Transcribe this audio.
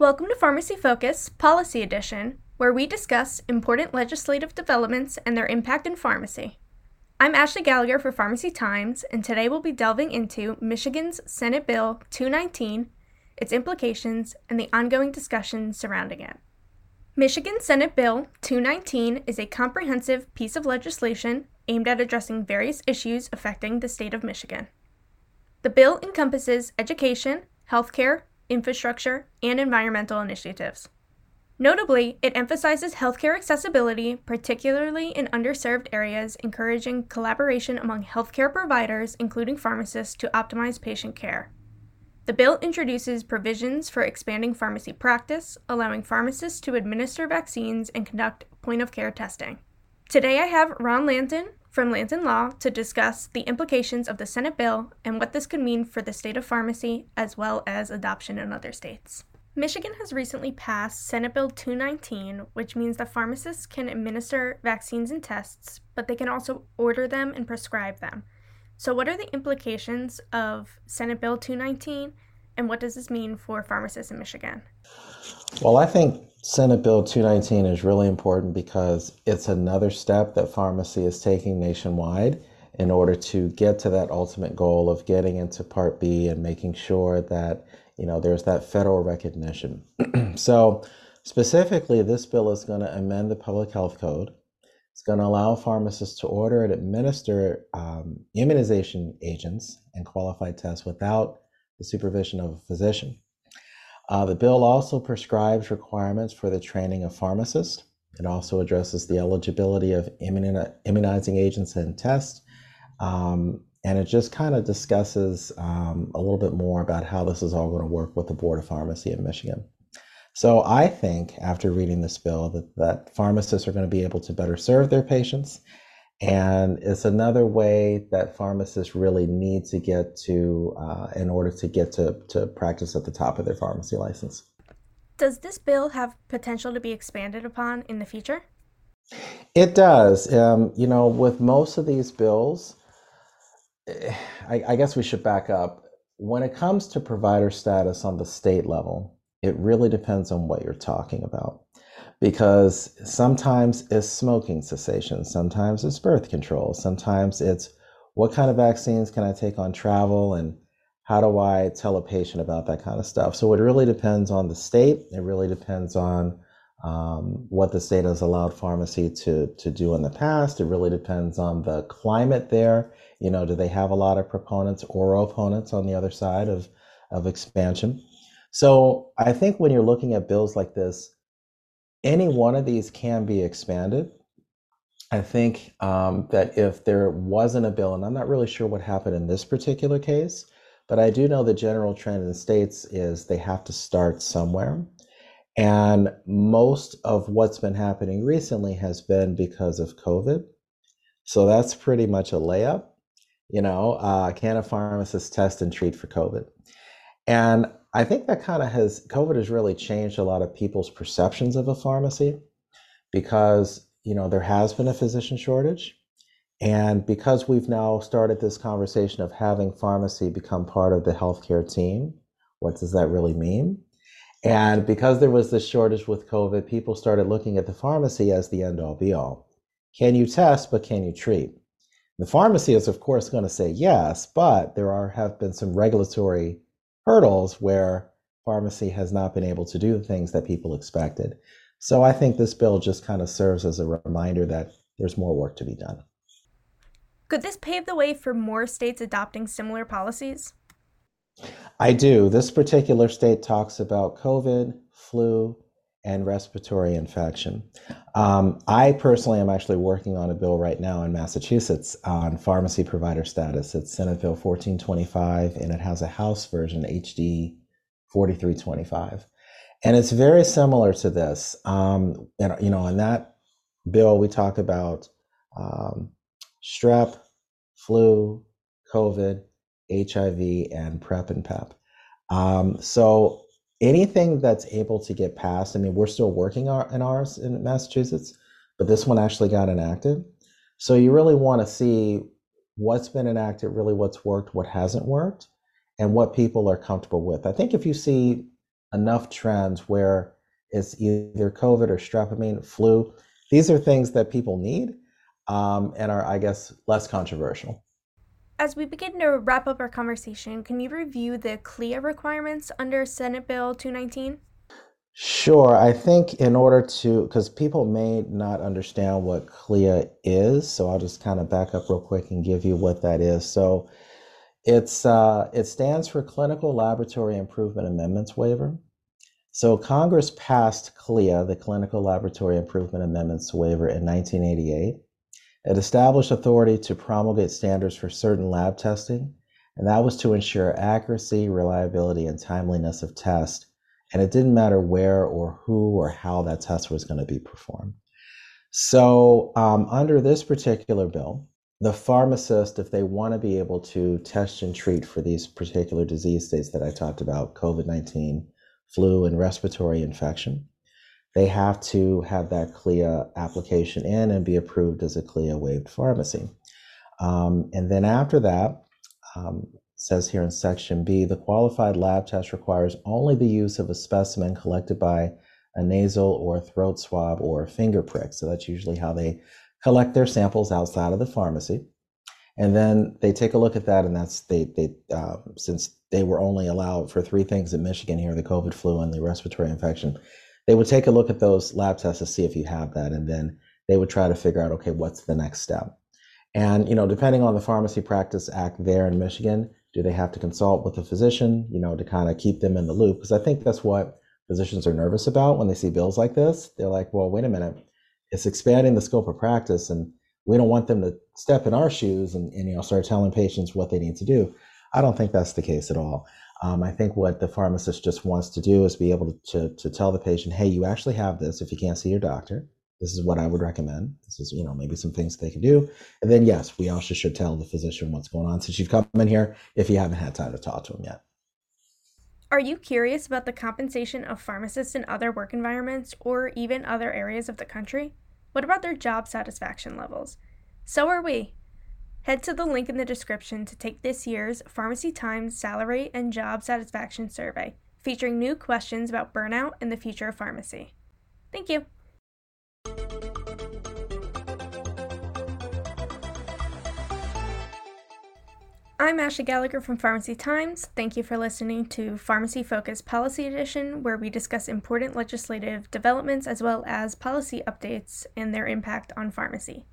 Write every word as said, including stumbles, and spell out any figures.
Welcome to Pharmacy Focus, Policy Edition, where we discuss important legislative developments and their impact in pharmacy. I'm Ashley Gallagher for Pharmacy Times, and today we'll be delving into Michigan's Senate Bill two nineteen, its implications, and the ongoing discussion surrounding it. Michigan Senate Bill two nineteen is a comprehensive piece of legislation aimed at addressing various issues affecting the state of Michigan. The bill encompasses education, healthcare, infrastructure, and environmental initiatives. Notably, it emphasizes healthcare accessibility, particularly in underserved areas, encouraging collaboration among healthcare providers, including pharmacists, to optimize patient care. The bill introduces provisions for expanding pharmacy practice, allowing pharmacists to administer vaccines and conduct point-of-care testing. Today I have Ron Lanton from Lanton Law to discuss the implications of the Senate bill and what this could mean for the state of pharmacy, as well as adoption in other states. Michigan has recently passed Senate Bill two nineteen, which means that pharmacists can administer vaccines and tests, but they can also order them and prescribe them. So what are the implications of Senate Bill two nineteen, and what does this mean for pharmacists in Michigan? Well, I think Senate Bill two nineteen is really important because it's another step that pharmacy is taking nationwide in order to get to that ultimate goal of getting into Part B and making sure that, you know, there's that federal recognition. So specifically, this bill is going to amend the Public Health Code. It's going to allow pharmacists to order and administer um, immunization agents and qualified tests without the supervision of a physician. Uh, the bill also prescribes requirements for the training of pharmacists. It also addresses the eligibility of immuni- immunizing agents and tests. Um, and it just kind of discusses um, a little bit more about how this is all going to work with the Board of Pharmacy in Michigan. So I think after reading this bill that, that pharmacists are going to be able to better serve their patients. And it's another way that pharmacists really need to get to uh, in order to get to, to practice at the top of their pharmacy license. Does this bill have potential to be expanded upon in the future? It does. Um, you know, with most of these bills, I, I guess we should back up. When it comes to provider status on the state level, it really depends on what you're talking about. Because sometimes it's smoking cessation, sometimes it's birth control, sometimes it's what kind of vaccines can I take on travel and how do I tell a patient about that kind of stuff. So it really depends on the state. It really depends on um, what the state has allowed pharmacy to, to do in the past. It really depends on the climate there. You know, do they have a lot of proponents or opponents on the other side of, of expansion? So I think when you're looking at bills like this, any one of these can be expanded. I think um, that if there wasn't a bill, and I'm not really sure what happened in this particular case, but I do know the general trend in the states is they have to start somewhere. And most of what's been happening recently has been because of COVID. So that's pretty much a layup. You know, uh, can a pharmacist test and treat for COVID? And I think that kind of has, COVID has really changed a lot of people's perceptions of a pharmacy because, you know, there has been a physician shortage. And because we've now started this conversation of having pharmacy become part of the healthcare team, what does that really mean? And because there was this shortage with COVID, people started looking at the pharmacy as the end all be all. Can you test, but can you treat? The pharmacy is, of course, going to say yes, but there are have been some regulatory hurdles where pharmacy has not been able to do the things that people expected. So I think this bill just kind of serves as a reminder that there's more work to be done. Could this pave the way for more states adopting similar policies? I do. This particular state talks about COVID, flu, and respiratory infection. Um, I personally am actually working on a bill right now in Massachusetts on pharmacy provider status. It's Senate Bill fourteen twenty-five, and it has a House version, H D forty-three twenty-five. And it's very similar to this. Um, and, you know, in that bill, we talk about um, strep, flu, COVID, H I V, and PrEP and PEP. Um, so anything that's able to get passed, I mean, we're still working our, in ours in Massachusetts, but this one actually got enacted. So you really want to see what's been enacted, really what's worked, what hasn't worked, and what people are comfortable with. I think if you see enough trends where it's either COVID or strep, I mean, flu. These are things that people need um, and are, I guess, less controversial. As we begin to wrap up our conversation, can you review the C L I A requirements under Senate Bill two nineteen? Sure. I think in order to, because people may not understand what C L I A is, so I'll just kind of back up real quick and give you what that is. So it's uh, it stands for Clinical Laboratory Improvement Amendments Waiver. So Congress passed C L I A, the Clinical Laboratory Improvement Amendments Waiver, in nineteen eighty-eight. It established authority to promulgate standards for certain lab testing, and that was to ensure accuracy, reliability, and timeliness of test. And it didn't matter where or who or how that test was going to be performed. So um, under this particular bill, the pharmacist, if they want to be able to test and treat for these particular disease states that I talked about, COVID nineteen, flu, and respiratory infection, they have to have that C L I A application in and be approved as a C L I A waived pharmacy. Um, and then after that, um, says here in section B, the qualified lab test requires only the use of a specimen collected by a nasal or throat swab or finger prick. So that's usually how they collect their samples outside of the pharmacy. And then they take a look at that, and that's they they uh, since they were only allowed for three things in Michigan here, the COVID, flu, and the respiratory infection, they would take a look at those lab tests to see if you have that, and then they would try to figure out, okay, what's the next step? And, you know, depending on the Pharmacy Practice Act there in Michigan, do they have to consult with a physician, you know, to kind of keep them in the loop? Because I think that's what physicians are nervous about when they see bills like this. They're like, well, wait a minute, it's expanding the scope of practice, and we don't want them to step in our shoes and, and you know, start telling patients what they need to do. I don't think that's the case at all. Um, I think what the pharmacist just wants to do is be able to, to, to tell the patient, hey, you actually have this if you can't see your doctor. This is what I would recommend. This is, you know, maybe some things they can do. And then, yes, we also should tell the physician what's going on since you've come in here if you haven't had time to talk to them yet. Are you curious about the compensation of pharmacists in other work environments or even other areas of the country? What about their job satisfaction levels? So are we. Head to the link in the description to take this year's Pharmacy Times Salary and Job Satisfaction Survey, featuring new questions about burnout and the future of pharmacy. Thank you. I'm Ashley Gallagher from Pharmacy Times. Thank you for listening to Pharmacy Focus Policy Edition, where we discuss important legislative developments as well as policy updates and their impact on pharmacy.